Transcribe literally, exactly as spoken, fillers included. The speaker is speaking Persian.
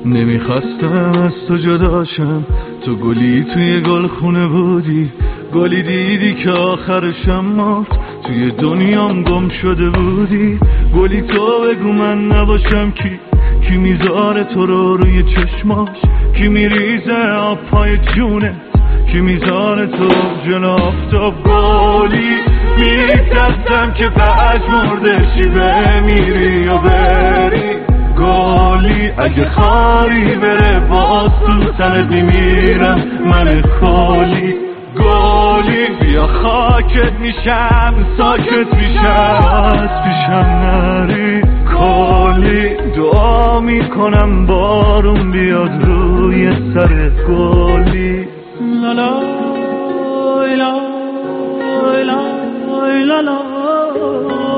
نمیخواستم از تو جداشم، تو گلی توی گل خونه بودی، گلی دیدی که آخرشم مرد، توی دنیام گم شده بودی. گلی تو بگو من نباشم کی، کی میذاره تو رو روی چشماش، کی میریزه آب پای جونه، کی میذاره تو جلو آفتاب. گلی میترسم که بعد مردشی بمیری و بری، گلی اگه خاری بره باز تو سرت میمیرم من کلی. گلی بیا خاکت میشم ساکت میشم از پیشم نری، کلی دعا میکنم بارون بیاد روی سر گلی. لا لا لا لا لا لا